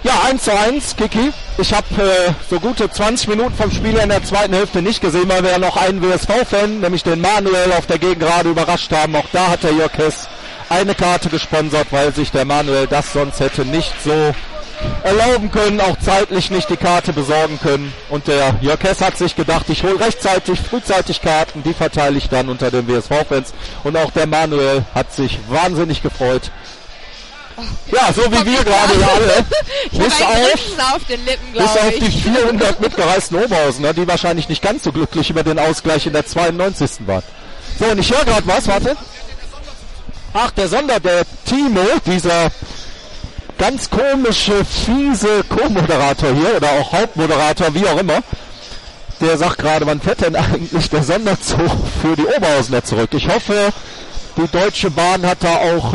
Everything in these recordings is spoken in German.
Ja, 1:1, Kiki. Ich habe so gute 20 Minuten vom Spiel in der zweiten Hälfte nicht gesehen, weil wir ja noch einen WSV-Fan, nämlich den Manuel, auf der Gegengerade überrascht haben. Auch da hat der Jörg Hess eine Karte gesponsert, weil sich der Manuel das sonst hätte nicht so erlauben können, auch zeitlich nicht die Karte besorgen können. Und der Jörg Hess hat sich gedacht, ich hole frühzeitig Karten, die verteile ich dann unter den WSV-Fans. Und auch der Manuel hat sich wahnsinnig gefreut. Ja, so wie wir gerade alle. Bis auf die 400 mitgereisten Oberhausener, die wahrscheinlich nicht ganz so glücklich über den Ausgleich in der 92. waren. So, und ich höre gerade was, warte. Ach, der Timo, dieser ganz komische, fiese Co-Moderator hier, oder auch Hauptmoderator, wie auch immer, der sagt gerade, wann fährt denn eigentlich der Sonderzug für die Oberhausener zurück? Ich hoffe, die Deutsche Bahn hat da auch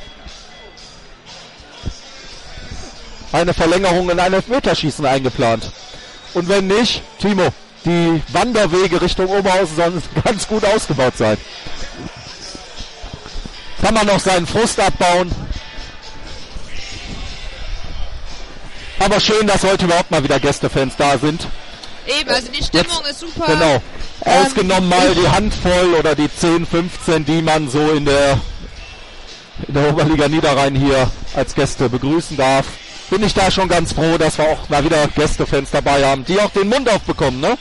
eine Verlängerung in ein Elfmeterschießen eingeplant. Und wenn nicht, Timo, die Wanderwege Richtung Oberhausen sollen ganz gut ausgebaut sein. Kann man noch seinen Frust abbauen. Aber schön, dass heute überhaupt mal wieder Gästefans da sind. Eben, also die Stimmung ist super. Genau. Ausgenommen mal die Handvoll oder die 10, 15, die man so in der Oberliga Niederrhein hier als Gäste begrüßen darf. Bin ich da schon ganz froh, dass wir auch mal wieder Gästefans dabei haben, die auch den Mund aufbekommen, ne?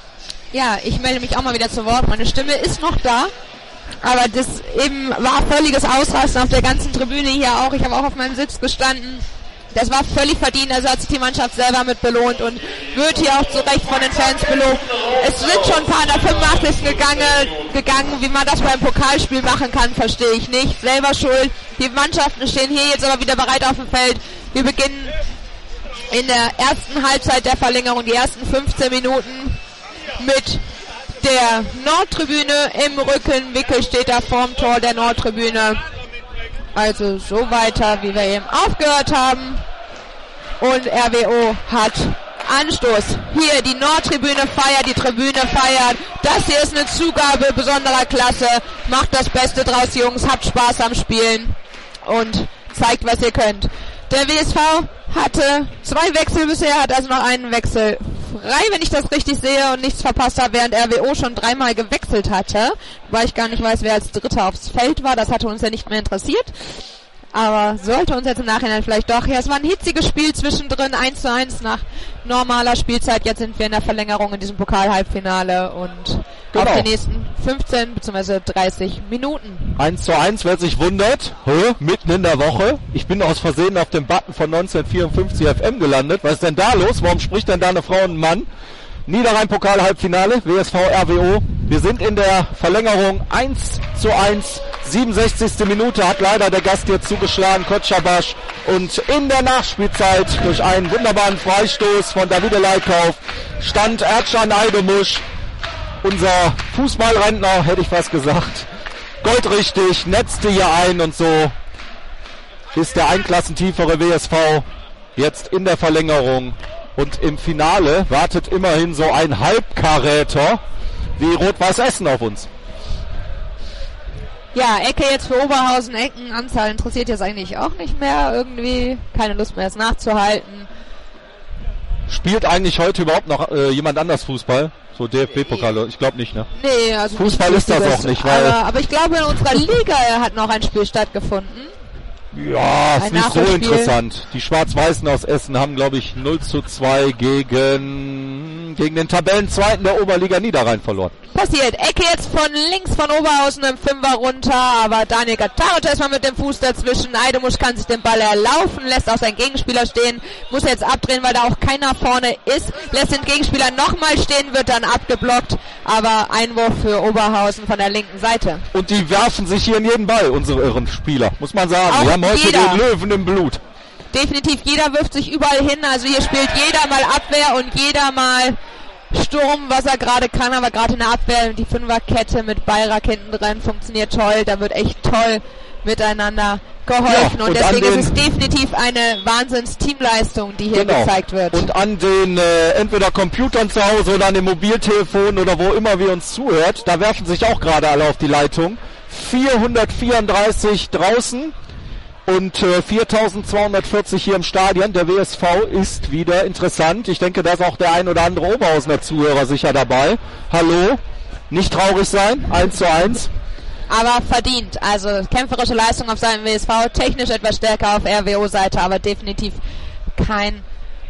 Ja, ich melde mich auch mal wieder zu Wort. Meine Stimme ist noch da, aber das eben war völliges Ausrasten auf der ganzen Tribüne hier auch. Ich habe auch auf meinem Sitz gestanden. Das war völlig verdient, also hat sich die Mannschaft selber mit belohnt und wird hier auch zu Recht von den Fans belohnt. Es sind schon ein paar in der 85. gegangen, wie man das beim Pokalspiel machen kann, verstehe ich nicht. Selber schuld. Die Mannschaften stehen hier jetzt aber wieder bereit auf dem Feld. Wir beginnen in der ersten Halbzeit der Verlängerung, die ersten 15 Minuten mit der Nordtribüne im Rücken. Wickel steht da vorm Tor der Nordtribüne. Also so weiter, wie wir eben aufgehört haben. Und RWO hat Anstoß. Hier die Nordtribüne feiert, die Tribüne feiert. Das hier ist eine Zugabe besonderer Klasse. Macht das Beste draus, Jungs. Habt Spaß am Spielen. Und zeigt, was ihr könnt. Der WSV hatte 2 Wechsel bisher, hat also noch einen Wechsel frei, wenn ich das richtig sehe und nichts verpasst habe, während RWO schon 3-mal gewechselt hatte. Wobei ich gar nicht weiß, wer als Dritter aufs Feld war. Das hatte uns ja nicht mehr interessiert. Aber sollte uns jetzt im Nachhinein vielleicht doch. Ja, es war ein hitziges Spiel zwischendrin, 1:1 nach normaler Spielzeit. Jetzt sind wir in der Verlängerung in diesem Pokal-Halbfinale und auf die nächsten 15 bzw. 30 Minuten. 1:1, wer sich wundert, mitten in der Woche. Ich bin aus Versehen auf dem Button von 1954 FM gelandet. Was ist denn da los? Warum spricht denn da eine Frau und ein Mann? Niederrhein-Pokal-Halbfinale, WSV RWO. Wir sind in der Verlängerung 1:1, 67. Minute, hat leider der Gast hier zugeschlagen, Kotschabasch. Und in der Nachspielzeit durch einen wunderbaren Freistoß von Davide Leikauf stand Ercan Aydomuş, unser Fußballrentner, hätte ich fast gesagt, goldrichtig, netzte hier ein und so ist der einklassentiefere WSV jetzt in der Verlängerung. Und im Finale wartet immerhin so ein Halbkaräter wie Rot-Weiß Essen auf uns. Ja, Ecke jetzt für Oberhausen, Eckenanzahl interessiert jetzt eigentlich auch nicht mehr. Irgendwie keine Lust mehr, es nachzuhalten. Spielt eigentlich heute überhaupt noch jemand anders Fußball? So DFB-Pokal, ich glaube nicht, ne? Nee, also Fußball ist das auch nicht, weil... Aber ich glaube, in unserer Liga hat noch ein Spiel stattgefunden. Ja, ist nicht so interessant. Die Schwarz-Weißen aus Essen haben, glaube ich, 0:2 gegen den Tabellenzweiten der Oberliga Niederrhein verloren. Passiert. Ecke jetzt von links von Oberhausen im Fünfer runter, aber Daniel Gattarotte ist mal mit dem Fuß dazwischen. Aydomuş kann sich den Ball erlaufen, lässt auch seinen Gegenspieler stehen, muss jetzt abdrehen, weil da auch keiner vorne ist, lässt den Gegenspieler nochmal stehen, wird dann abgeblockt, aber Einwurf für Oberhausen von der linken Seite. Und die werfen sich hier in jeden Ball, unsere irren Spieler, muss man sagen. Die haben heute den Löwen im Blut. Definitiv, jeder wirft sich überall hin, also hier spielt jeder mal Abwehr und jeder mal Sturm, was er gerade kann, aber gerade in der Abwehr die Fünferkette mit Bayrak hinten drin funktioniert toll, da wird echt toll miteinander geholfen, ja, und deswegen ist es definitiv eine Wahnsinns-Teamleistung, die hier gezeigt wird. Und an den entweder Computern zu Hause oder an den Mobiltelefonen oder wo immer wir uns zuhört, da werfen sich auch gerade alle auf die Leitung. 434 draußen. Und 4.240 hier im Stadion. Der WSV ist wieder interessant. Ich denke, da ist auch der ein oder andere Oberhausener Zuhörer sicher dabei. Hallo, nicht traurig sein, 1:1. Aber verdient. Also kämpferische Leistung auf seinem WSV, technisch etwas stärker auf RWO-Seite, aber definitiv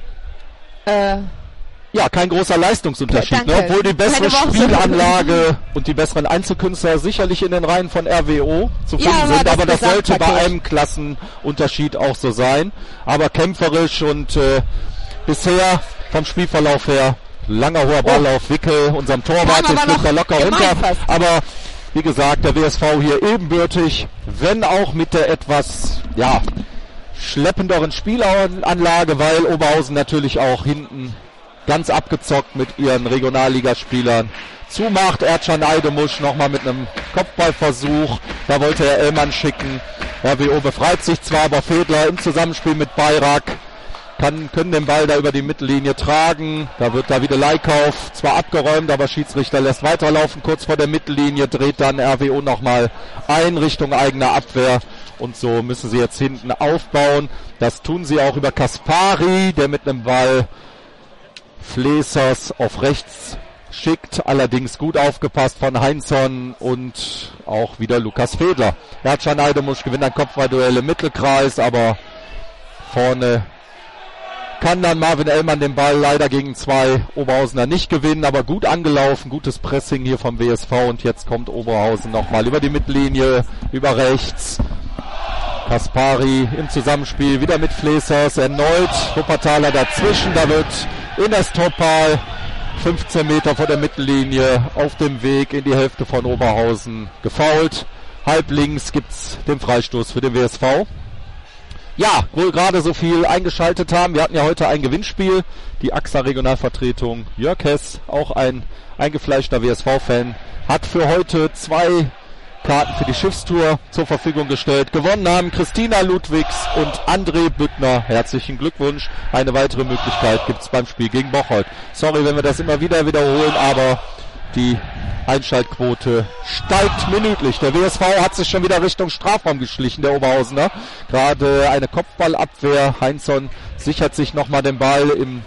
kein großer Leistungsunterschied, ne? Obwohl die bessere Spielanlage und die besseren Einzelkünstler sicherlich in den Reihen von RWO zu finden sind, aber das sollte bei einem Klassenunterschied auch so sein. Aber kämpferisch und bisher vom Spielverlauf her langer hoher Ball auf Wickel, unserem Torwart, den flippt er locker runter. Aber wie gesagt, der WSV hier ebenbürtig, wenn auch mit der etwas schleppenderen Spielanlage, weil Oberhausen natürlich auch hinten ganz abgezockt mit ihren Regionalligaspielern zumacht. Erdschan Eidemusch nochmal mit einem Kopfballversuch. Da wollte er Ellmann schicken. RWO befreit sich zwar, aber Fedler im Zusammenspiel mit Bayrak können den Ball da über die Mittellinie tragen. Da wird Davide Leikauf zwar abgeräumt, aber Schiedsrichter lässt weiterlaufen. Kurz vor der Mittellinie dreht dann RWO nochmal ein Richtung eigener Abwehr. Und so müssen sie jetzt hinten aufbauen. Das tun sie auch über Kaspari, der mit einem Ball Flesers auf rechts schickt, allerdings gut aufgepasst von Heinzson und auch wieder Lukas Fedler. Erdschan Eidemusch gewinnt ein Kopfballduell im Mittelkreis, aber vorne kann dann Marvin Ellmann den Ball leider gegen zwei Oberhausener nicht gewinnen, aber gut angelaufen, gutes Pressing hier vom WSV und jetzt kommt Oberhausen nochmal über die Mittellinie, über rechts. Kaspari im Zusammenspiel wieder mit Flesers, erneut Wuppertaler dazwischen, da wird Ines Topal 15 Meter vor der Mittellinie auf dem Weg in die Hälfte von Oberhausen gefoult. Halb links gibt's den Freistoß für den WSV. Ja, wohl gerade so viel eingeschaltet haben. Wir hatten ja heute ein Gewinnspiel. Die AXA Regionalvertretung Jörg Hess, auch ein eingefleischter WSV-Fan, hat für heute 2 Karten für die Schiffstour zur Verfügung gestellt. Gewonnen haben Christina Ludwigs und André Büttner. Herzlichen Glückwunsch. Eine weitere Möglichkeit gibt's beim Spiel gegen Bocholt. Sorry, wenn wir das immer wieder wiederholen, aber die Einschaltquote steigt minütlich. Der WSV hat sich schon wieder Richtung Strafraum geschlichen, der Oberhausener. Gerade eine Kopfballabwehr. Heinzson sichert sich nochmal den Ball im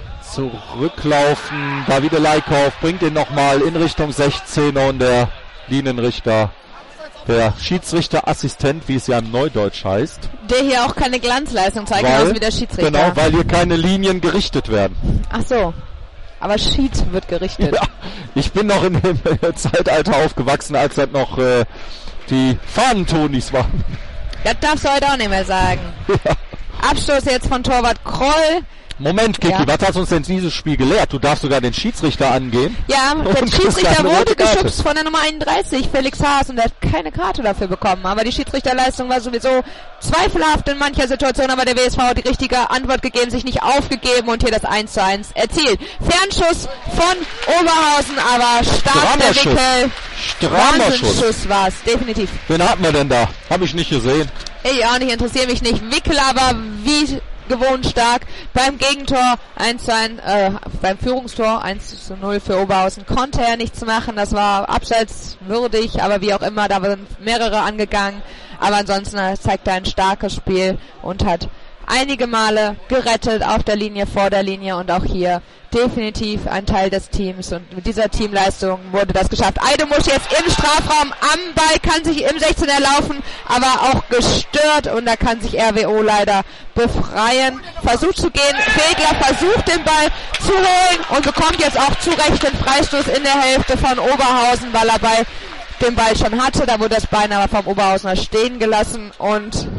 Zurücklaufen. Davide Leikauf bringt ihn nochmal in Richtung 16er und der Linienrichter, der Schiedsrichterassistent, wie es ja im Neudeutsch heißt. Der hier auch keine Glanzleistung zeigt, genauso wie der Schiedsrichter. Genau, weil hier keine Linien gerichtet werden. Ach so, aber Schied wird gerichtet. Ja, ich bin noch in dem Zeitalter aufgewachsen, als das noch die Fahnentonis waren. Das darfst du heute auch nicht mehr sagen. Ja. Abstoß jetzt von Torwart Kroll. Moment, Kiki, was hat uns denn dieses Spiel gelehrt? Du darfst sogar den Schiedsrichter angehen. Ja, der Schiedsrichter wurde geschubst von der Nummer 31, Felix Haas, und er hat keine Karte dafür bekommen. Aber die Schiedsrichterleistung war sowieso zweifelhaft in mancher Situation, aber der WSV hat die richtige Antwort gegeben, sich nicht aufgegeben und hier das 1:1 erzielt. Fernschuss von Oberhausen, aber stark der Wickel. Wahnsinnsschuss war es, definitiv. Wen hatten wir denn da? Hab ich nicht gesehen. Ich auch nicht, interessiert mich nicht. Wickel aber wie gewohnt stark. Beim Gegentor 1:1, beim Führungstor 1:0 für Oberhausen konnte er nichts machen. Das war abseitswürdig, aber wie auch immer, da waren mehrere angegangen. Aber ansonsten zeigt er ein starkes Spiel und hat einige Male gerettet auf der Linie, vor der Linie und auch hier definitiv ein Teil des Teams und mit dieser Teamleistung wurde das geschafft. Eidemusch jetzt im Strafraum am Ball, kann sich im 16er laufen, aber auch gestört und da kann sich RWO leider befreien. Versucht zu gehen, Fedler versucht den Ball zu holen und bekommt jetzt auch zu Recht den Freistoß in der Hälfte von Oberhausen, weil er bei dem Ball schon hatte. Da wurde das Bein aber vom Oberhausener stehen gelassen und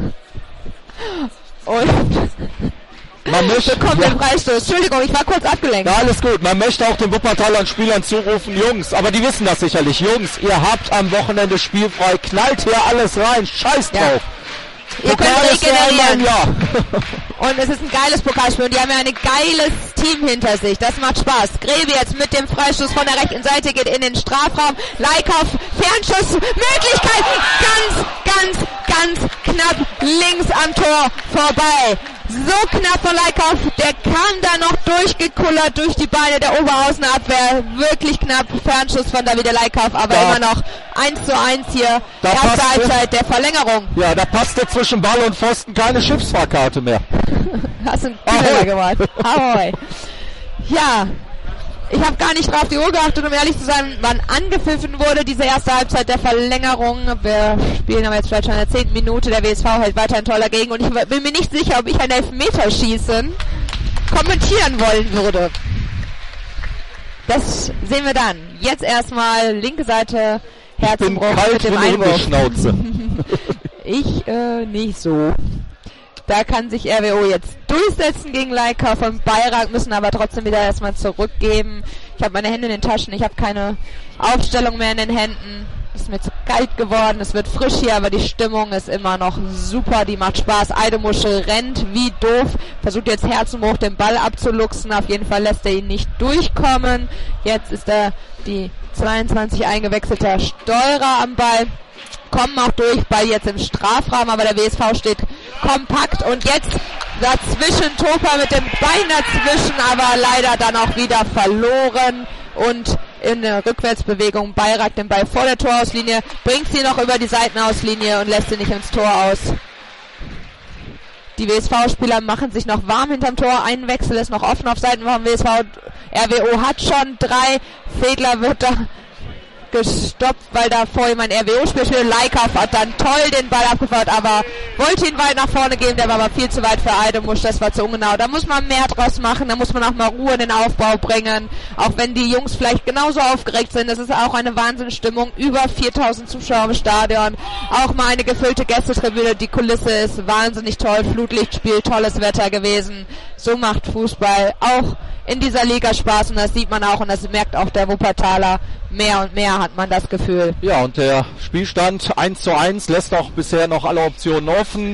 man bekommt den Freistoß. Entschuldigung, ich war kurz abgelenkt. Ja, alles gut. Man möchte auch den Wuppertalern Spielern zurufen, Jungs, aber die wissen das sicherlich. Jungs, ihr habt am Wochenende spielfrei. Knallt hier alles rein. Scheiß drauf. Ihr könnt regenerieren. Und es ist ein geiles Pokalspiel und die haben ja ein geiles Team hinter sich. Das macht Spaß. Grebe jetzt mit dem Freistoß von der rechten Seite geht in den Strafraum. Leikauf, Fernschuss, Möglichkeit. Ganz knapp links am Tor vorbei. So knapp von Leikauf, der kam da noch durchgekullert durch die Beine der Oberhausener Abwehr. Wirklich knapp, Fernschuss von Davide Leikauf, aber immer noch 1:1 hier. Da Erste Halbzeit der Verlängerung. Ja, da passte zwischen Ball und Pfosten keine Schiffsfahrkarte mehr. Hast du einen Killer gemacht. Ahoi. Ja, ich habe gar nicht drauf die Uhr geachtet, um ehrlich zu sein, wann angepfiffen wurde, diese erste Halbzeit der Verlängerung. Wir spielen aber jetzt vielleicht schon in der 10. Minute. Der WSV hält weiterhin toll dagegen und ich bin mir nicht sicher, ob ich ein Elfmeterschießen kommentieren wollen würde. Das sehen wir dann. Jetzt erstmal linke Seite, Herzenbruch mit dem Einwurf. Schnauze. Ich nicht so. Da kann sich RWO jetzt durchsetzen gegen Leica von Bayrak, müssen aber trotzdem wieder erstmal zurückgeben. Ich habe meine Hände in den Taschen, ich habe keine Aufstellung mehr in den Händen. Es ist mir zu kalt geworden, es wird frisch hier, aber die Stimmung ist immer noch super, die macht Spaß. Eidemuschel rennt wie doof, versucht jetzt Herzenbruch den Ball abzuluxen, auf jeden Fall lässt er ihn nicht durchkommen. Jetzt ist die 22 eingewechselter Steurer am Ball. Kommen auch durch, Ball jetzt im Strafraum, aber der WSV steht kompakt und jetzt dazwischen Topa mit dem Bein dazwischen, aber leider dann auch wieder verloren und in der Rückwärtsbewegung Bayrak den Ball vor der Torauslinie, bringt sie noch über die Seitenauslinie und lässt sie nicht ins Tor aus. Die WSV-Spieler machen sich noch warm hinterm Tor, ein Wechsel ist noch offen auf Seiten vom WSV, RWO hat schon 3, Fedler wird da gestoppt, weil da vor ihm ein RWO-Spiel steht. Leikauf hat dann toll den Ball abgefeuert, aber wollte ihn weit nach vorne geben, der war aber viel zu weit für Eidemusch, das war zu ungenau. Da muss man mehr draus machen, da muss man auch mal Ruhe in den Aufbau bringen, auch wenn die Jungs vielleicht genauso aufgeregt sind. Das ist auch eine Wahnsinnsstimmung, über 4000 Zuschauer im Stadion, auch mal eine gefüllte Gästetribüne, die Kulisse ist wahnsinnig toll, Flutlichtspiel, tolles Wetter gewesen. So macht Fußball auch in dieser Liga Spaß und das sieht man auch und das merkt auch der Wuppertaler. Mehr und mehr hat man das Gefühl. Ja, und der Spielstand 1:1 lässt auch bisher noch alle Optionen offen.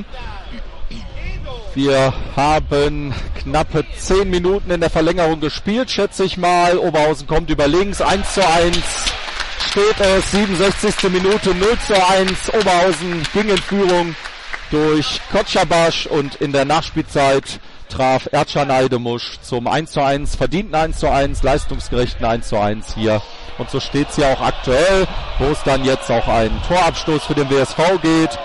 Wir haben knappe 10 Minuten in der Verlängerung gespielt, schätze ich mal. Oberhausen kommt über links, 1:1 steht es, 67. Minute, 0:1. Oberhausen ging in Führung durch Kotschabasch und in der Nachspielzeit traf Erdschan Eidemusch zum 1:1, verdienten 1:1, leistungsgerechten 1:1 hier. Und so steht es ja auch aktuell, wo es dann jetzt auch einen Torabstoß für den WSV geht.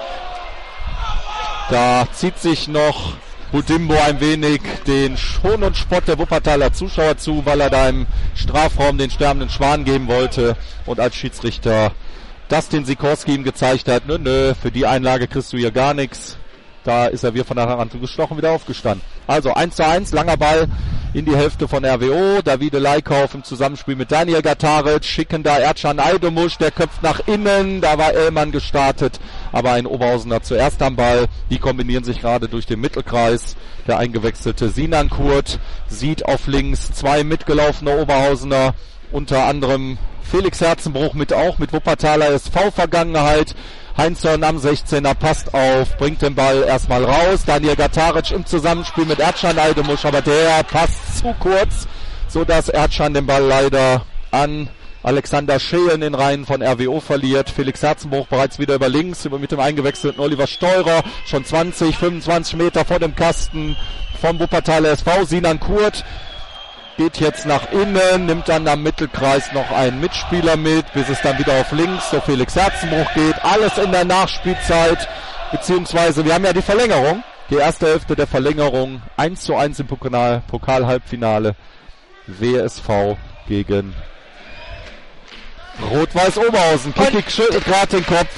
Da zieht sich noch Budimbo ein wenig den Hohn und Spott der Wuppertaler Zuschauer zu, weil er da im Strafraum den sterbenden Schwan geben wollte. Und als Schiedsrichter Dustin Sikorski ihm gezeigt hat, nö, für die Einlage kriegst du hier gar nichts. Da ist er wie von der Hand gestochen wieder aufgestanden. Also 1:1, langer Ball in die Hälfte von RWO. Davide Leikauf im Zusammenspiel mit Daniel Gataric. Schicken da Erdschan Eidemusch, der köpft nach innen. Da war Ellmann gestartet, aber ein Oberhausener zuerst am Ball. Die kombinieren sich gerade durch den Mittelkreis. Der eingewechselte Sinan Kurt sieht auf links 2 mitgelaufene Oberhausener, unter anderem Felix Herzenbruch mit Wuppertaler SV-Vergangenheit. Heinzhorn am 16er passt auf, bringt den Ball erstmal raus. Daniel Gataric im Zusammenspiel mit Erdschan Eidemusch, aber der passt zu kurz, sodass Erdschan den Ball leider an Alexander Scheel in den Reihen von RWO verliert. Felix Herzenbruch bereits wieder über links, mit dem eingewechselten Oliver Steurer, schon 20, 25 Meter vor dem Kasten vom Wuppertaler SV. Sinan Kurt geht jetzt nach innen, nimmt dann am Mittelkreis noch einen Mitspieler mit, bis es dann wieder auf links zu Felix Herzenbruch geht. Alles in der Nachspielzeit, beziehungsweise wir haben ja die Verlängerung, die erste Hälfte der Verlängerung, 1:1 im Pokal-Halbfinale, WSV gegen Rot-Weiß Oberhausen. Kickig schüttelt gerade den Kopf.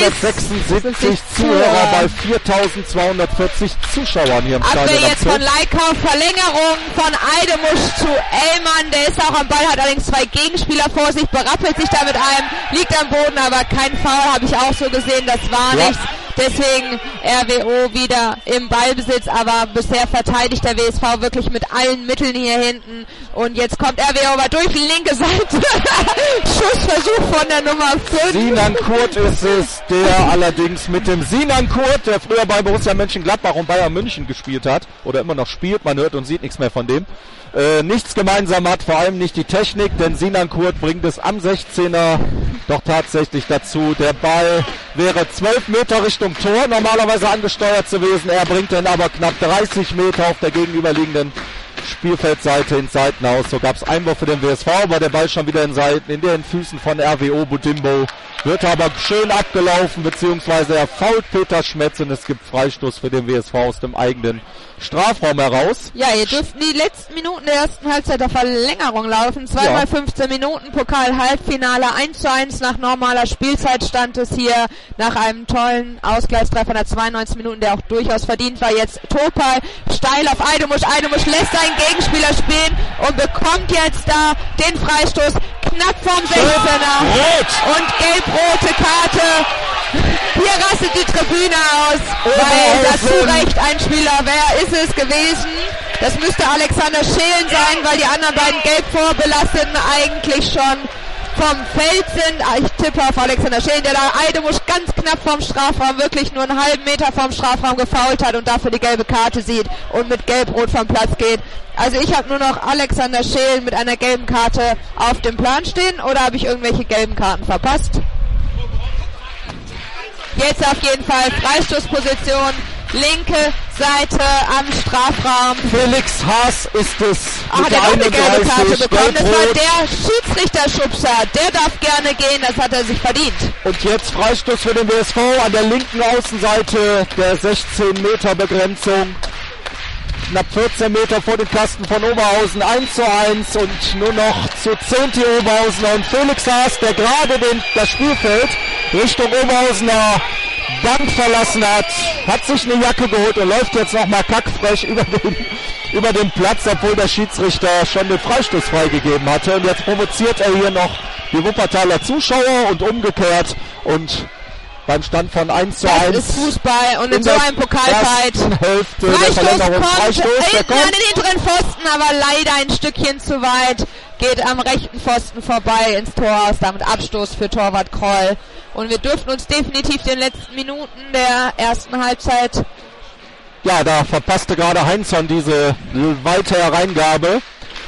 476 Zuhörer bei 4240 Zuschauern hier im Stadion. Abwehr jetzt von Leikauf, Verlängerung von Eidemusch zu Ellmann. Der ist auch am Ball, hat allerdings 2 Gegenspieler vor sich, berappelt sich da mit einem, liegt am Boden, aber kein Foul, habe ich auch so gesehen, das war nichts. Deswegen RWO wieder im Ballbesitz, aber bisher verteidigt der WSV wirklich mit allen Mitteln hier hinten. Und jetzt kommt RWO aber durch die linke Seite. Schussversuch von der Nummer 5. Sinan Kurt ist es, der allerdings mit dem Sinan Kurt, der früher bei Borussia Mönchengladbach und Bayern München gespielt hat, oder immer noch spielt, man hört und sieht nichts mehr von dem, nichts gemeinsam hat, vor allem nicht die Technik, denn Sinan Kurt bringt es am 16er doch tatsächlich dazu. Der Ball wäre 12 Meter Richtung Tor normalerweise angesteuert gewesen. Er bringt dann aber knapp 30 Meter auf der gegenüberliegenden Spielfeldseite ins Seitenhaus. So gab es Einwurf für den WSV, aber der Ball schon wieder in den Füßen von RWO. Budimbo Wird aber schön abgelaufen, beziehungsweise er fault Peter Schmetz und es gibt Freistoß für den WSV aus dem eigenen Strafraum heraus. Ja, ihr dürften die letzten Minuten der ersten Halbzeit der Verlängerung laufen. 2 x 15 Minuten, Pokal-Halbfinale, 1:1 nach normaler Spielzeit stand es hier nach einem tollen Ausgleichstreffer nach 92 Minuten, der auch durchaus verdient war. Jetzt Topal steil auf Eidemusch. Eidemusch lässt seinen Gegenspieler spielen und bekommt jetzt da den Freistoß knapp vom 16er. Und gelb-rote Karte. Hier rastet die Tribüne aus, weil da zu Recht ein Spieler, wer ist es gewesen? Das müsste Alexander Schelen sein, weil die anderen beiden gelb vorbelasteten eigentlich schon vom Feld sind. Ich tippe auf Alexander Schelen, der da Eidemusch ganz knapp vom Strafraum, wirklich nur einen halben Meter vom Strafraum gefoult hat und dafür die gelbe Karte sieht und mit gelb-rot vom Platz geht. Also ich habe nur noch Alexander Schelen mit einer gelben Karte auf dem Plan stehen, oder habe ich irgendwelche gelben Karten verpasst? Jetzt auf jeden Fall Freistoßposition, linke Seite am Strafraum. Felix Haas ist es. Der hat eine gelbe Karte bekommen. Das war der Schiedsrichterschubser. Der darf gerne gehen, das hat er sich verdient. Und jetzt Freistoß für den WSV an der linken Außenseite der 16-Meter-Begrenzung. Knapp 14 Meter vor den Kasten von Oberhausen, 1:1 und nur noch zu 10 die Oberhausener und Felix Haas, der gerade das Spielfeld Richtung Oberhausener Bank verlassen hat sich eine Jacke geholt und läuft jetzt nochmal kackfrech über den Platz, obwohl der Schiedsrichter schon den Freistoß freigegeben hatte. Und jetzt provoziert er hier noch die Wuppertaler Zuschauer und umgekehrt und beim Stand von 1:1. Das ist Fußball und in so einem Pokalfight. Freistoß kommt hinten an den hinteren Pfosten, aber leider ein Stückchen zu weit. Geht am rechten Pfosten vorbei ins Tor aus, damit Abstoß für Torwart Kroll. Und wir dürften uns definitiv den letzten Minuten der ersten Halbzeit. Ja, da verpasste gerade Heinzson diese weite Hereingabe.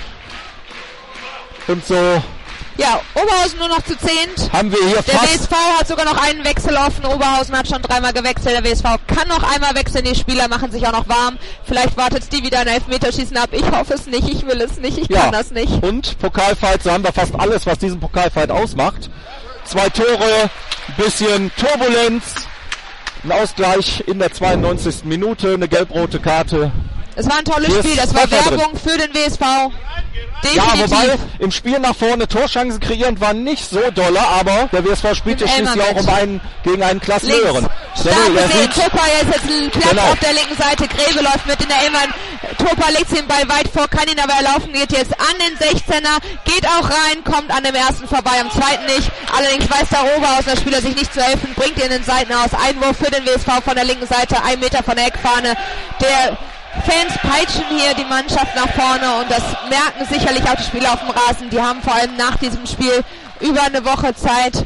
Und so. Ja, Oberhausen nur noch zu 10. Haben wir hier der WSV hat sogar noch einen Wechsel offen. Oberhausen hat schon 3-mal gewechselt. Der WSV kann noch einmal wechseln. Die Spieler machen sich auch noch warm. Vielleicht wartet Stevie da ein Elfmeterschießen ab. Ich hoffe es nicht. Ich will es nicht. Ich kann das nicht. Und Pokalfight, so haben wir fast alles, was diesen Pokalfight ausmacht. 2 Tore, bisschen Turbulenz, ein Ausgleich in der 92. Minute, eine gelb-rote Karte. Es war ein tolles Spiel. Das war Werbung für den WSV. Definitiv. Ja, wobei im Spiel nach vorne Torchancen kreieren war nicht so dolle, aber der WSV spielte schließlich auch gegen einen Klassenhöheren. Topa jetzt Platz auf der linken Seite, Greve läuft mit in der Elmann. Topa legt den Ball weit vor, kann ihn aber erlaufen, geht jetzt an den 16er, geht auch rein, kommt an dem ersten vorbei, am zweiten nicht. Allerdings weiß der Oberhausener Spieler sich nicht zu helfen, bringt ihn in den Seiten aus. Einwurf für den WSV von der linken Seite, 1 Meter von der Eckfahne. Der Fans peitschen hier die Mannschaft nach vorne und das merken sicherlich auch die Spieler auf dem Rasen. Die haben vor allem nach diesem Spiel über eine Woche Zeit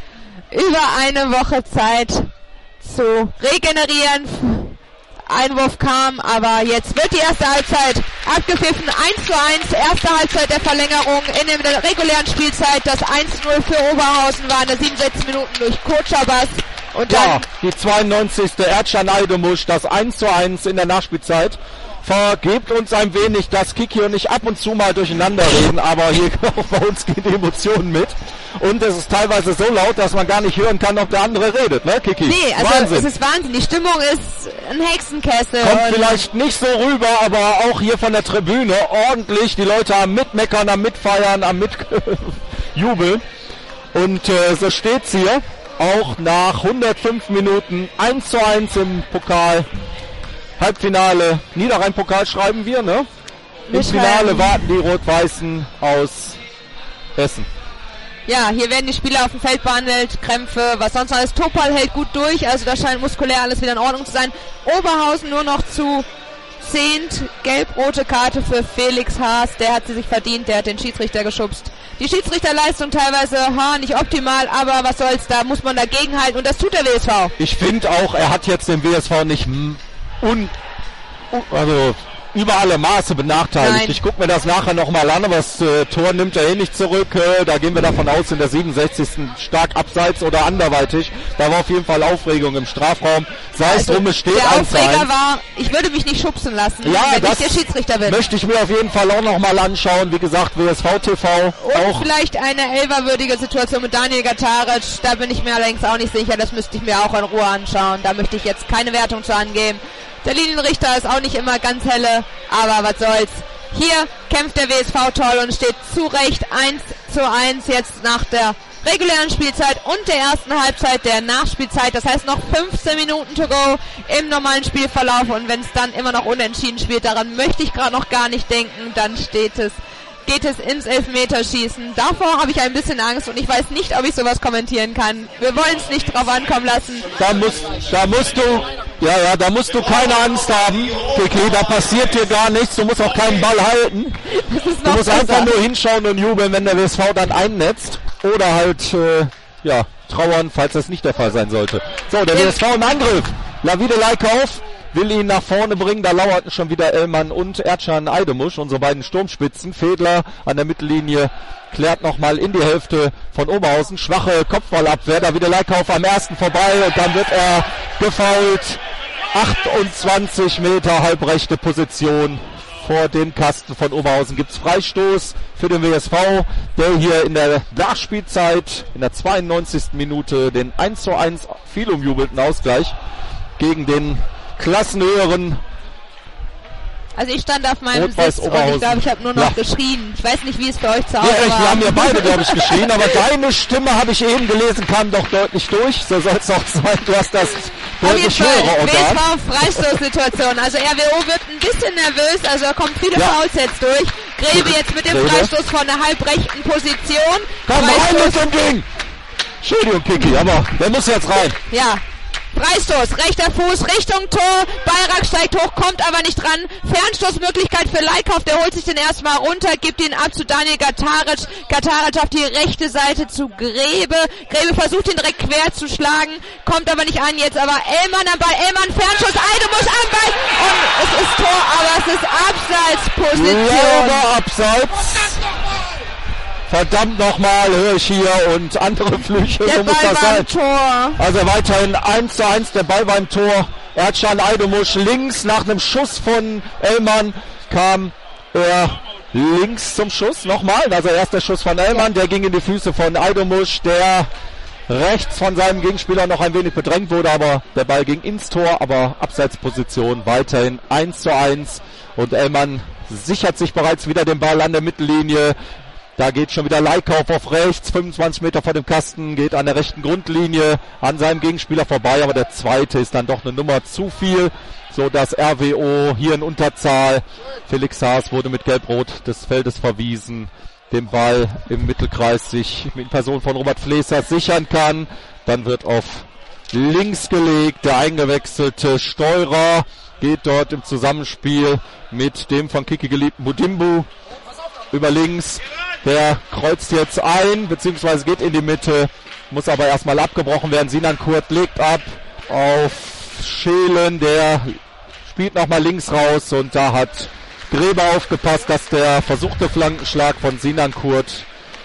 zu regenerieren. Einwurf kam, aber jetzt wird die erste Halbzeit abgepfiffen. 1:1, erste Halbzeit der Verlängerung in der regulären Spielzeit. Das 1:0 für Oberhausen war in der 67 Minuten durch Kochabas. Und dann die 92. Erdschan Eidemusch, das 1:1 in der Nachspielzeit. Vergebt uns ein wenig, dass Kiki und ich ab und zu mal durcheinander reden, aber hier auch bei uns gehen die Emotionen mit. Und es ist teilweise so laut, dass man gar nicht hören kann, ob der andere redet, ne, Kiki? Nee, also Wahnsinn. Es ist Wahnsinn. Die Stimmung ist ein Hexenkessel. Kommt vielleicht nicht so rüber, aber auch hier von der Tribüne ordentlich. Die Leute am Mitmeckern, am Mitfeiern, am Mitjubeln. Und so steht's hier. Auch nach 105 Minuten 1:1 im Pokal. Halbfinale, Niederrhein-Pokal schreiben wir, ne? Im Finale warten die Rot-Weißen aus Essen. Ja, hier werden die Spieler auf dem Feld behandelt, Krämpfe, was sonst alles. Topal hält gut durch, also da scheint muskulär alles wieder in Ordnung zu sein. Oberhausen nur noch zu 10, gelb-rote Karte für Felix Haas, der hat sie sich verdient, der hat den Schiedsrichter geschubst. Die Schiedsrichterleistung teilweise nicht optimal, aber was soll's, da muss man dagegen halten und das tut der WSV. Ich finde auch, er hat jetzt den WSV nicht über alle Maße benachteiligt. Nein. Ich gucke mir das nachher nochmal an, aber das Tor nimmt er nicht zurück. Da gehen wir davon aus, in der 67. stark abseits oder anderweitig. Da war auf jeden Fall Aufregung im Strafraum. Sei es drum, es steht 1:1. Der Aufreger war, ich würde mich nicht schubsen lassen, wenn ich der Schiedsrichter bin. Möchte ich mir auf jeden Fall auch nochmal anschauen. Wie gesagt, WSV TV Und auch. vielleicht eine elferwürdige Situation mit Daniel Gataric. Da bin ich mir allerdings auch nicht sicher. Das müsste ich mir auch in Ruhe anschauen. Da möchte ich jetzt keine Wertung zu angeben. Der Linienrichter ist auch nicht immer ganz helle, aber was soll's. Hier kämpft der WSV toll und steht zu Recht 1:1 jetzt nach der regulären Spielzeit und der ersten Halbzeit der Nachspielzeit. Das heißt noch 15 Minuten to go im normalen Spielverlauf und wenn es dann immer noch unentschieden spielt, daran möchte ich gerade noch gar nicht denken, dann geht es ins Elfmeterschießen. Davor habe ich ein bisschen Angst und ich weiß nicht, ob ich sowas kommentieren kann. Wir wollen es nicht drauf ankommen lassen. Da musst du keine Angst haben, Kiki, da passiert dir gar nichts, du musst auch keinen Ball halten. Du musst einfach nur hinschauen und jubeln, wenn der WSV dann einnetzt. Oder halt, trauern, falls das nicht der Fall sein sollte. So, der WSV im Angriff. Lavide Leikauf will ihn nach vorne bringen, da lauerten schon wieder Ellmann und Erdschan Eidemusch, unsere beiden Sturmspitzen. Fedler an der Mittellinie klärt nochmal in die Hälfte von Oberhausen. Schwache Kopfballabwehr, da wieder Leikauf am ersten vorbei und dann wird er gefoult. 28 Meter halbrechte Position vor dem Kasten von Oberhausen. Gibt's Freistoß für den WSV, der hier in der Nachspielzeit in der 92. Minute den 1:1 viel umjubelten Ausgleich gegen den klassenhöheren. Also ich stand auf meinem Sitz und ich glaube, ich habe nur noch geschrien. Ich weiß nicht, wie es bei euch zu Hause war. Wir haben ja beide, glaube ich, geschrien, aber deine Stimme, habe ich eben gelesen, kam doch deutlich durch. So soll es auch sein. Du hast das deutlich höhere Organ. WSV Freistoßsituation. Also RWO wird ein bisschen nervös, also da kommen viele Fouls jetzt durch. Grebe jetzt mit dem Freistoß von der halbrechten Position. Komm rein mit dem Ding! Entschuldigung, Kiki, aber der muss jetzt rein. Ja. Freistoß, rechter Fuß, Richtung Tor, Bayrak steigt hoch, kommt aber nicht dran. Fernstoßmöglichkeit für Leikauf, der holt sich den erstmal runter, gibt ihn ab zu Daniel Gataric. Gataric auf die rechte Seite zu Grebe. Grebe versucht ihn direkt quer zu schlagen, kommt aber nicht an, jetzt aber Ellmann am Ball, Ellmann Fernschuss, Eidemusch am Ball und es ist Tor, aber es ist Abseitsposition. Ja, abseits. Verdammt nochmal, höre ich hier und andere Flüche, so muss das sein. Tor. Also weiterhin 1:1, der Ball beim Tor. Erdschan Eidemusch links nach einem Schuss von Ellmann kam er links zum Schuss. Nochmal, also erst der Schuss von Ellmann, der ging in die Füße von Eidemusch, der rechts von seinem Gegenspieler noch ein wenig bedrängt wurde, aber der Ball ging ins Tor, aber Abseitsposition weiterhin 1:1 und Ellmann sichert sich bereits wieder den Ball an der Mittellinie. Da geht schon wieder Leikauf auf rechts, 25 Meter vor dem Kasten, geht an der rechten Grundlinie an seinem Gegenspieler vorbei, aber der zweite ist dann doch eine Nummer zu viel, so dass RWO hier in Unterzahl. Felix Haas wurde mit Gelb-Rot des Feldes verwiesen, den Ball im Mittelkreis sich in Person von Robert Flesser sichern kann. Dann wird auf links gelegt, der eingewechselte Steurer geht dort im Zusammenspiel mit dem von Kiki geliebten Budimbu über links. Der kreuzt jetzt ein, beziehungsweise geht in die Mitte, muss aber erstmal abgebrochen werden. Sinan Kurt legt ab auf Scheelen, der spielt nochmal links raus und da hat Grebe aufgepasst, dass der versuchte Flankenschlag von Sinan Kurt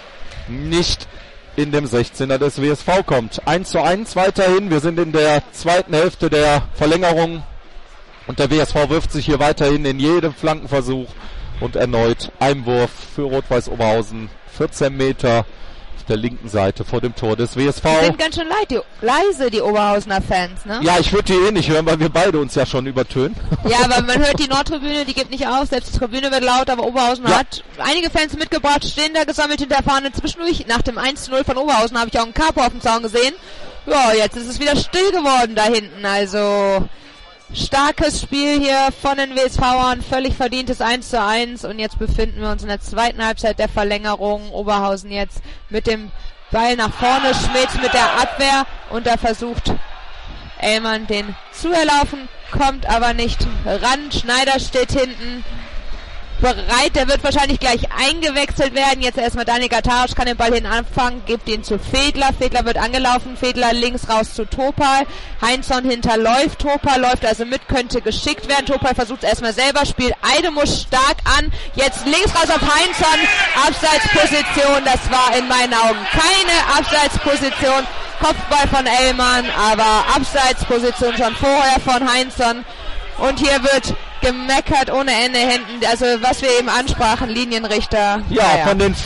nicht in dem 16er des WSV kommt. 1:1 weiterhin, wir sind in der zweiten Hälfte der Verlängerung und der WSV wirft sich hier weiterhin in jedem Flankenversuch. Und erneut Einwurf für Rot-Weiß Oberhausen, 14 Meter auf der linken Seite vor dem Tor des WSV. Die sind ganz schön leise, die Oberhausener Fans, ne? Ja, ich würde die nicht hören, weil wir beide uns ja schon übertönen. Ja, aber man hört die Nordtribüne, die gibt nicht auf, selbst die Tribüne wird laut, aber Oberhausen hat einige Fans mitgebracht, stehen da gesammelt hinter der Fahne. Zwischendurch, nach dem 1:0 von Oberhausen, habe ich auch einen Capo auf dem Zaun gesehen. Ja, jetzt ist es wieder still geworden da hinten, also starkes Spiel hier von den WSVern, völlig verdientes 1:1 und jetzt befinden wir uns in der zweiten Halbzeit der Verlängerung. Oberhausen jetzt mit dem Ball nach vorne, Schmidt mit der Abwehr und da versucht Ellmann den zu erlaufen, kommt aber nicht ran. Schneider steht hinten. bereit, der wird wahrscheinlich gleich eingewechselt werden. Jetzt erstmal Daniel Gataric kann den Ball hin anfangen, gibt ihn zu Fedler. Fedler wird angelaufen, Fedler links raus zu Topal. Heinzson hinterläuft, Topal läuft also mit, könnte geschickt werden. Topal versucht es erstmal selber, spielt Eidemusch stark an. Jetzt links raus auf Heinzson, Abseitsposition, das war in meinen Augen keine Abseitsposition. Kopfball von Ellmann, aber Abseitsposition schon vorher von Heinzson. Und hier wird gemeckert ohne Ende hinten, also was wir eben ansprachen, Linienrichter. Ja, von den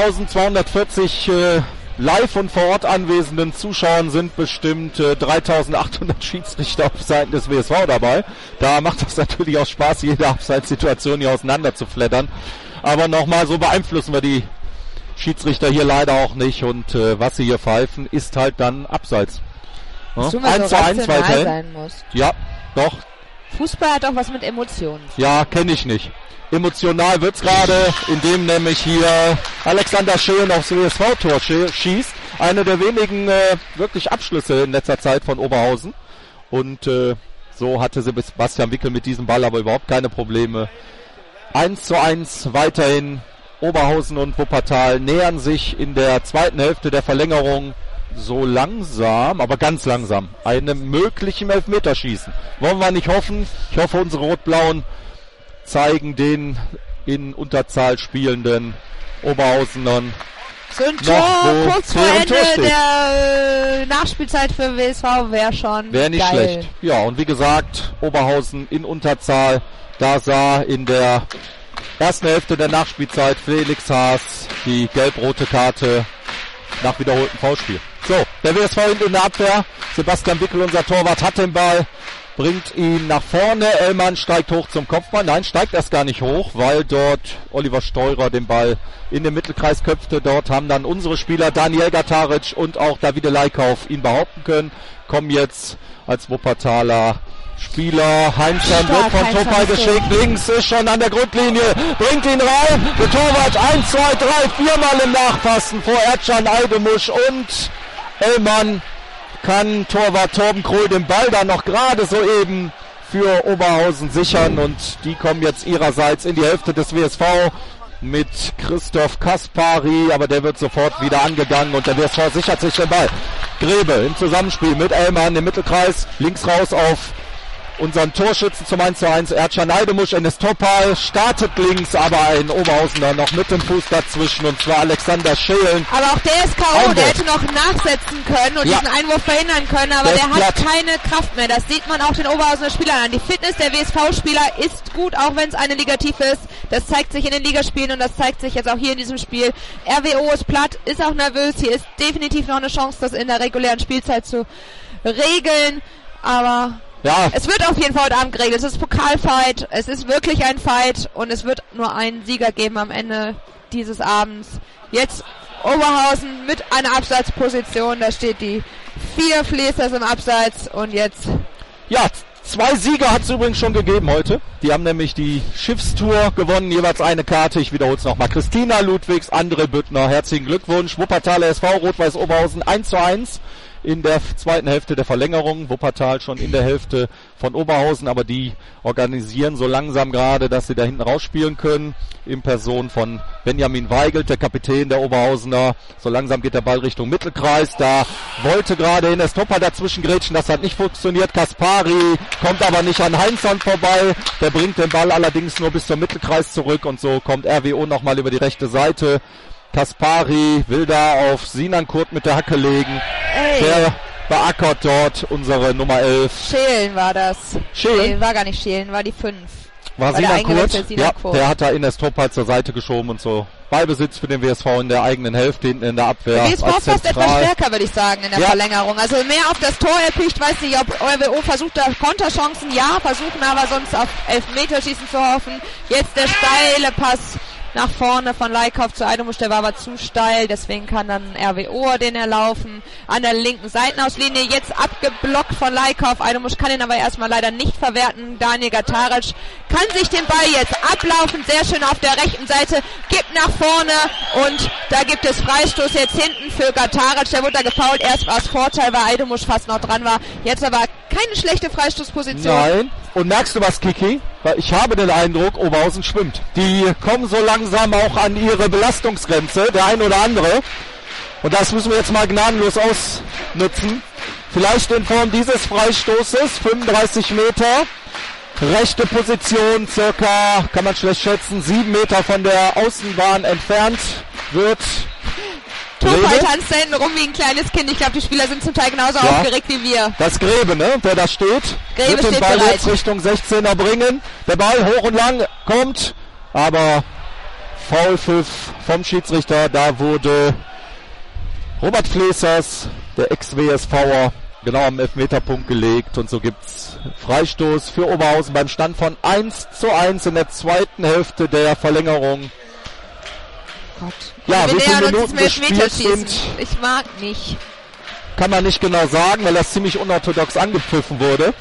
4.240 live und vor Ort anwesenden Zuschauern sind bestimmt 3.800 Schiedsrichter auf Seiten des WSV dabei. Da macht es natürlich auch Spaß, jede Abseitssituation hier auseinander zu flattern. Aber nochmal, so beeinflussen wir die Schiedsrichter hier leider auch nicht. Und was sie hier pfeifen, ist halt dann Abseits. Ja? 1:1 weiterhin. Ja, doch. Fußball hat auch was mit Emotionen. Ja, kenne ich nicht. Emotional wird's gerade, indem nämlich hier Alexander Schelen aufs WSV-Tor schießt. Eine der wenigen wirklich Abschlüsse in letzter Zeit von Oberhausen. Und so hatte Sebastian Wickel mit diesem Ball aber überhaupt keine Probleme. 1:1 weiterhin. Oberhausen und Wuppertal nähern sich in der zweiten Hälfte der Verlängerung so langsam, aber ganz langsam, einem möglichen Elfmeterschießen. Wollen wir nicht hoffen. Ich hoffe, unsere Rot-Blauen zeigen den in Unterzahl spielenden Oberhausenern so ein Tor kurz vor Ende der Nachspielzeit für WSV wäre nicht geil. Schlecht. Ja, und wie gesagt, Oberhausen in Unterzahl. Da sah in der ersten Hälfte der Nachspielzeit Felix Haas die gelb-rote Karte nach wiederholtem Foulspiel. So, der WSV in der Abwehr. Sebastian Wickel, unser Torwart, hat den Ball, bringt ihn nach vorne. Ellmann steigt hoch zum Kopfball. Nein, steigt erst gar nicht hoch, weil dort Oliver Steurer den Ball in den Mittelkreis köpfte. Dort haben dann unsere Spieler Daniel Gataric und auch Davide Leikauf ihn behaupten können. Kommen jetzt als Wuppertaler Spieler. Heinzson wird von Topal geschickt. Links ist schon an der Grundlinie. Bringt ihn rein. Der Torwart 1, 2, 3, 4 Mal im Nachpassen vor Erdschan Eidemusch und Ellmann kann Torwart Torben Krohl den Ball dann noch gerade soeben für Oberhausen sichern und die kommen jetzt ihrerseits in die Hälfte des WSV mit Christoph Kaspari, aber der wird sofort wieder angegangen und der WSV sichert sich den Ball. Grebe im Zusammenspiel mit Ellmann im Mittelkreis, links raus auf unseren Torschützen zum 1:1, Erdschan Eidemusch, Enes Topal startet links, aber ein Oberhausener noch mit dem Fuß dazwischen und zwar Alexander Schelen. Aber auch der ist K.O., der hätte noch nachsetzen können und diesen Einwurf verhindern können, aber der hat keine Kraft mehr. Das sieht man auch den Oberhausener Spielern an. Die Fitness der WSV-Spieler ist gut, auch wenn es eine Ligatiefe ist. Das zeigt sich in den Ligaspielen und das zeigt sich jetzt auch hier in diesem Spiel. RWO ist platt, ist auch nervös. Hier ist definitiv noch eine Chance, das in der regulären Spielzeit zu regeln, aber ja, es wird auf jeden Fall heute Abend geregelt. Es ist Pokalfight, es ist wirklich ein Fight und es wird nur einen Sieger geben am Ende dieses Abends. Jetzt Oberhausen mit einer Abseitsposition, da steht die 4 Fliessers im Abseits und jetzt... Ja, 2 Sieger hat es übrigens schon gegeben heute. Die haben nämlich die Schiffstour gewonnen, jeweils eine Karte. Ich wiederhole es nochmal. Christina Ludwigs, André Büttner, herzlichen Glückwunsch. Wuppertaler SV, Rot-Weiß Oberhausen 1:1. In der zweiten Hälfte der Verlängerung. Wuppertal schon in der Hälfte von Oberhausen, aber die organisieren so langsam gerade, dass sie da hinten rausspielen können. In Person von Benjamin Weigelt, der Kapitän der Oberhausener. So langsam geht der Ball Richtung Mittelkreis. Da wollte gerade Enes Topal dazwischen grätschen, das hat nicht funktioniert. Kaspari kommt aber nicht an Heinzson vorbei. Der bringt den Ball allerdings nur bis zum Mittelkreis zurück und so kommt RWO nochmal über die rechte Seite. Kaspari will da auf Sinan Kurt mit der Hacke legen. Der beackert dort unsere Nummer 11. Schelen war das. Schelen? War gar nicht Schelen, war die 5. War Sinan Kurt? Ja, der hat da Enes Topal zur Seite geschoben und so. Ballbesitz für den WSV in der eigenen Hälfte, hinten in der Abwehr. Der WSV fast etwas stärker, würde ich sagen, in der Verlängerung. Also mehr auf das Tor erpicht, weiß nicht, ob RWO versucht da Konterchancen, versuchen aber sonst auf Elfmeterschießen zu hoffen. Jetzt der steile Pass nach vorne von Leikauf zu Eidemusch, der war aber zu steil, deswegen kann dann RWO den erlaufen. An der linken Seitenauslinie jetzt abgeblockt von Leikauf. Eidemusch kann ihn aber erstmal leider nicht verwerten. Daniel Gataric kann sich den Ball jetzt ablaufen, sehr schön auf der rechten Seite, gibt nach vorne und da gibt es Freistoß jetzt hinten für Gataric, der wurde da gefoult. Erst war es Vorteil, weil Eidemusch fast noch dran war, jetzt aber keine schlechte Freistoßposition. Nein. Und merkst du was, Kiki? Weil ich habe den Eindruck, Oberhausen schwimmt. Die kommen so langsam auch an ihre Belastungsgrenze, der ein oder andere. Und das müssen wir jetzt mal gnadenlos ausnutzen. Vielleicht in Form dieses Freistoßes, 35 Meter. Rechte Position, circa, kann man schlecht schätzen, 7 Meter von der Außenbahn entfernt wird. Topal tanzt da hinten rum wie ein kleines Kind. Ich glaube, die Spieler sind zum Teil genauso aufgeregt wie wir. Das Grebe, ne? Wer da steht, Grebe wird den steht Ball bereit. jetzt Richtung 16er bringen. Der Ball hoch und lang kommt, aber Foulpfiff vom Schiedsrichter. Da wurde Robert Flesers, der Ex-WSVer, genau am Elfmeterpunkt gelegt. Und so gibt's Freistoß für Oberhausen beim Stand von 1:1 in der zweiten Hälfte der Verlängerung. Gott. Ja, wir wie viele nähern uns Minuten dem gespielt Elfmeterschießen. sind, Ich mag nicht. kann man nicht genau sagen, weil das ziemlich unorthodox angepfiffen wurde.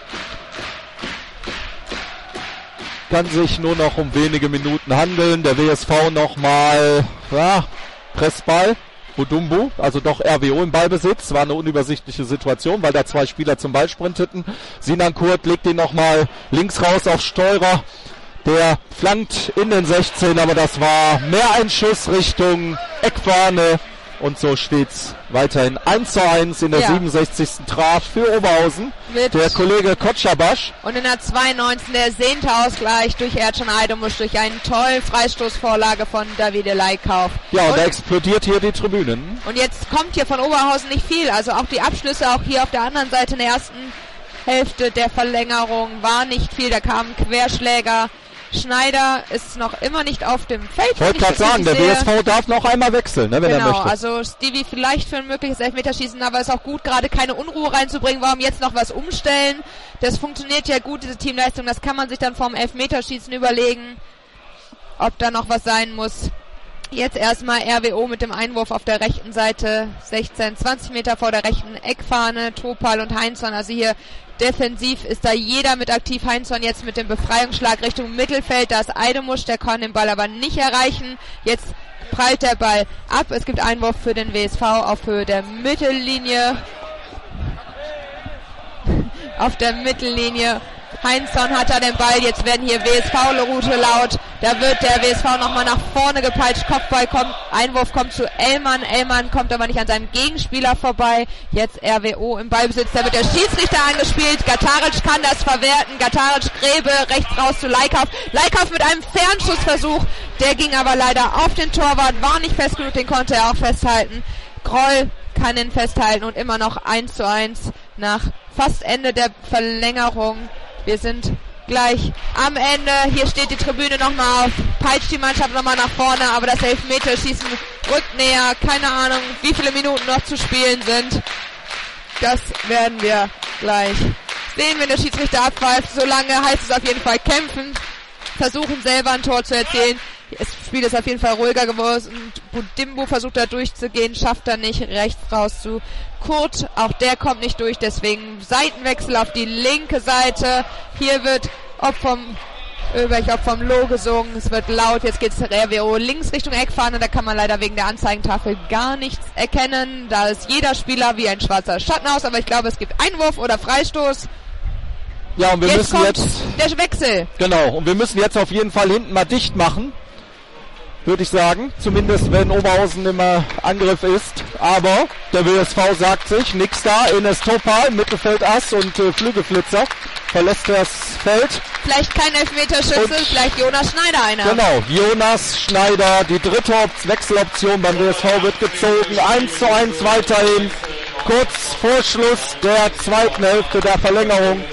Kann sich nur noch um wenige Minuten handeln. Der WSV nochmal, Pressball. Budumbu, also doch RWO im Ballbesitz. War eine unübersichtliche Situation, weil da zwei Spieler zum Ball sprinteten. Sinan Kurt legt ihn nochmal links raus auf Steurer. Der flankt in den 16, aber das war mehr ein Schuss Richtung Eckfahne. Und so steht's weiterhin 1:1 in der 67. Traf für Oberhausen. Mit der Kollege Kotschabasch. Und in der 92. der 10. Ausgleich durch Ercan Eidemusch durch einen tollen Freistoßvorlage von Davide Leikauf. Ja, und da explodiert hier die Tribünen. Und jetzt kommt hier von Oberhausen nicht viel. Also auch die Abschlüsse, auch hier auf der anderen Seite in der ersten Hälfte der Verlängerung war nicht viel. Da kamen Querschläger. Schneider ist noch immer nicht auf dem Feld. Ich wollte gerade sagen, der WSV darf noch einmal wechseln, ne, wenn er möchte. Genau, also Stevie vielleicht für ein mögliches Elfmeterschießen, aber ist auch gut, gerade keine Unruhe reinzubringen. Warum jetzt noch was umstellen? Das funktioniert ja gut, diese Teamleistung. Das kann man sich dann vorm Elfmeterschießen überlegen, ob da noch was sein muss. Jetzt erstmal RWO mit dem Einwurf auf der rechten Seite, 16, 20 Meter vor der rechten Eckfahne, Topal und Heinzmann. Also hier defensiv ist da jeder mit aktiv. Heinzmann jetzt mit dem Befreiungsschlag Richtung Mittelfeld. Da ist Eidemusch, der kann den Ball aber nicht erreichen. Jetzt prallt der Ball ab. Es gibt Einwurf für den WSV auf Höhe der Mittellinie. Auf der Mittellinie. Heinzmann hat da den Ball, jetzt werden hier WSV-Route laut, da wird der WSV nochmal nach vorne gepeitscht, Kopfball kommt, Einwurf kommt zu Ellmann kommt aber nicht an seinem Gegenspieler vorbei, jetzt RWO im Ballbesitz, da wird der Schiedsrichter angespielt, Gataric kann das verwerten, Gataric Grebe, rechts raus zu Leikauf, Leikauf mit einem Fernschussversuch, der ging aber leider auf den Torwart, war nicht fest genug, den konnte er auch festhalten, Groll kann ihn festhalten und immer noch 1:1 nach fast Ende der Verlängerung. Wir sind gleich am Ende. Hier steht die Tribüne nochmal auf. Peitscht die Mannschaft nochmal nach vorne. Aber das Elfmeterschießen rückt näher. Keine Ahnung, wie viele Minuten noch zu spielen sind. Das werden wir gleich sehen, wenn der Schiedsrichter abpfeift. Solange heißt es auf jeden Fall kämpfen. Versuchen selber ein Tor zu erzielen. Das Spiel ist auf jeden Fall ruhiger geworden. Budimbu versucht da durchzugehen, schafft er nicht. Rechts raus zu Kurt, auch der kommt nicht durch, deswegen Seitenwechsel auf die linke Seite. Hier wird vom Lo gesungen, es wird laut, jetzt geht's RWO links Richtung Eckfahne, da kann man leider wegen der Anzeigentafel gar nichts erkennen. Da ist jeder Spieler wie ein schwarzer Schatten aus, aber ich glaube, es gibt Einwurf oder Freistoß. Ja, und wir müssen jetzt der Wechsel. Genau, und wir müssen jetzt auf jeden Fall hinten mal dicht machen, würde ich sagen. Zumindest wenn Oberhausen im Angriff ist. Aber der WSV sagt sich, nix da. Enes Topal, Mittelfeldass und Flügelflitzer verlässt das Feld. Vielleicht kein Elfmeterschütze, vielleicht Jonas Schneider einer. Genau, Jonas Schneider, die dritte Wechseloption beim WSV wird gezogen. 1:1 weiterhin. Kurz vor Schluss der zweiten Hälfte der Verlängerung.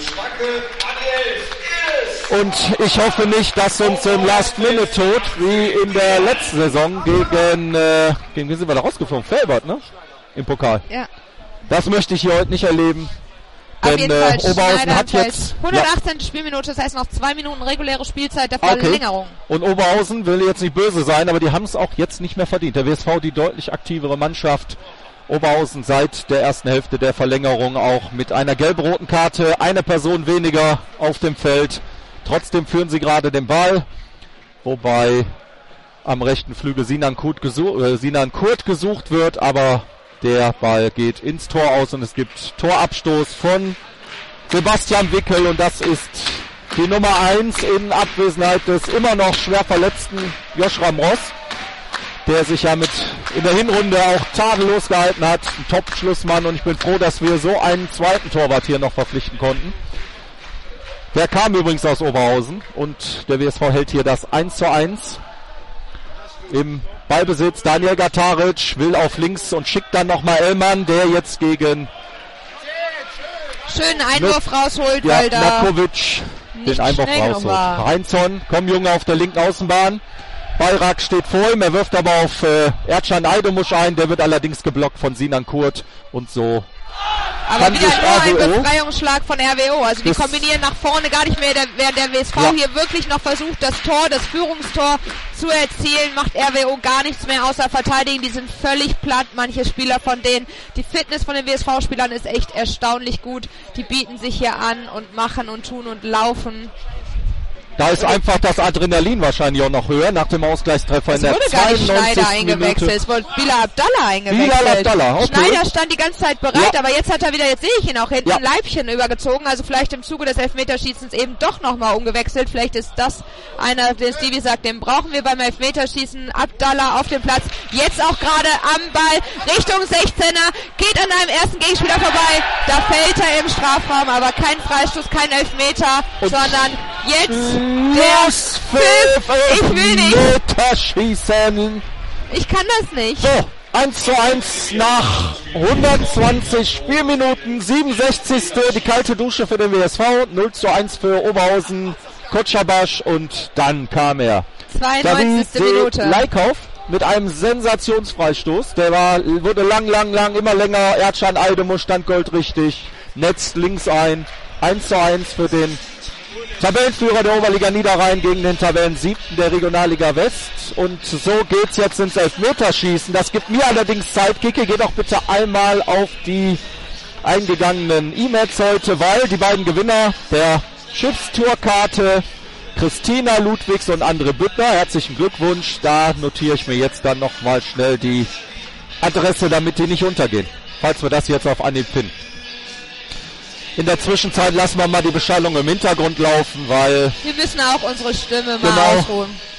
Und ich hoffe nicht, dass uns im Last-Minute-Tod, wie in der letzten Saison, gegen wen sind wir da rausgeflogen? Felbert, ne? Im Pokal. Ja. Das möchte ich hier heute nicht erleben. Auf jeden Fall, Oberhausen hat jetzt 118. Spielminute, das heißt noch 2 Minuten reguläre Spielzeit der Verlängerung. Okay. Und Oberhausen will jetzt nicht böse sein, aber die haben es auch jetzt nicht mehr verdient. Der WSV die deutlich aktivere Mannschaft. Oberhausen seit der ersten Hälfte der Verlängerung auch mit einer gelb-roten Karte, eine Person weniger auf dem Feld. Trotzdem führen sie gerade den Ball, wobei am rechten Flügel Sinan Kurt gesucht wird, aber der Ball geht ins Tor aus und es gibt Torabstoß von Sebastian Wickel, und das ist die Nummer 1 in Abwesenheit des immer noch schwer verletzten Joshua Ross, der sich ja in der Hinrunde auch tadellos gehalten hat. Ein Top-Schlussmann, und ich bin froh, dass wir so einen zweiten Torwart hier noch verpflichten konnten. Der kam übrigens aus Oberhausen, und der WSV hält hier das 1:1 im Ballbesitz. Daniel Gataric will auf links und schickt dann nochmal Ellmann, der jetzt gegen schönen Einwurf rausholt, ja, weil da Nakovic den Einwurf rausholt. Heinzon, Komjunge auf der linken Außenbahn. Bayrak steht vor ihm, er wirft aber auf Erdschan Eidemusch ein, der wird allerdings geblockt von Sinan Kurt, und so aber kann wieder sich nur ein RWO, Befreiungsschlag von RWO. Also die kombinieren nach vorne gar nicht mehr, während der WSV hier wirklich noch versucht, das Führungstor zu erzielen, macht RWO gar nichts mehr außer verteidigen. Die sind völlig platt, manche Spieler von denen. Die Fitness von den WSV-Spielern ist echt erstaunlich gut. Die bieten sich hier an und machen und tun und laufen. Da ist einfach das Adrenalin wahrscheinlich auch noch höher nach dem Ausgleichstreffer in der 92. Es wurde gar nicht Schneider eingewechselt, es wurde Bilal Abdallah eingewechselt. Bilal Abdallah, okay. Schneider stand die ganze Zeit bereit, aber jetzt hat er wieder, jetzt sehe ich ihn auch hinten, ein Leibchen übergezogen, also vielleicht im Zuge des Elfmeterschießens eben doch nochmal umgewechselt. Vielleicht ist das einer, den Stevie sagt, den brauchen wir beim Elfmeterschießen. Abdallah auf dem Platz, jetzt auch gerade am Ball, Richtung 16er, geht an einem ersten Gegenspieler vorbei, da fällt er im Strafraum, aber kein Freistoß, kein Elfmeter, sondern jetzt der Pfiff. Ich will nicht. Elfmeterschießen. Ich kann das nicht. So, 1:1 nach 120 Spielminuten, 67. Die kalte Dusche für den WSV, 0:1 für Oberhausen, Kotschabasch, und dann kam er. 92. Minute. Leikauf mit einem Sensationsfreistoß. Der wurde lang, immer länger. Erdschan Eidemusch stand goldrichtig, netzt links ein. 1:1 für den Tabellenführer der Oberliga Niederrhein gegen den Tabellen-7. der Regionalliga West. Und so geht's jetzt ins Elfmeterschießen. Das gibt mir allerdings Zeit. Kicke, geh doch bitte einmal auf die eingegangenen E-Mails heute, weil die beiden Gewinner der Schiffstourkarte, Christina Ludwigs und André Büttner, herzlichen Glückwunsch. Da notiere ich mir jetzt dann nochmal schnell die Adresse, damit die nicht untergehen, falls wir das jetzt auf Anhieb finden. In der Zwischenzeit lassen wir mal die Beschallung im Hintergrund laufen, weil wir müssen auch unsere Stimme mal ausruhen.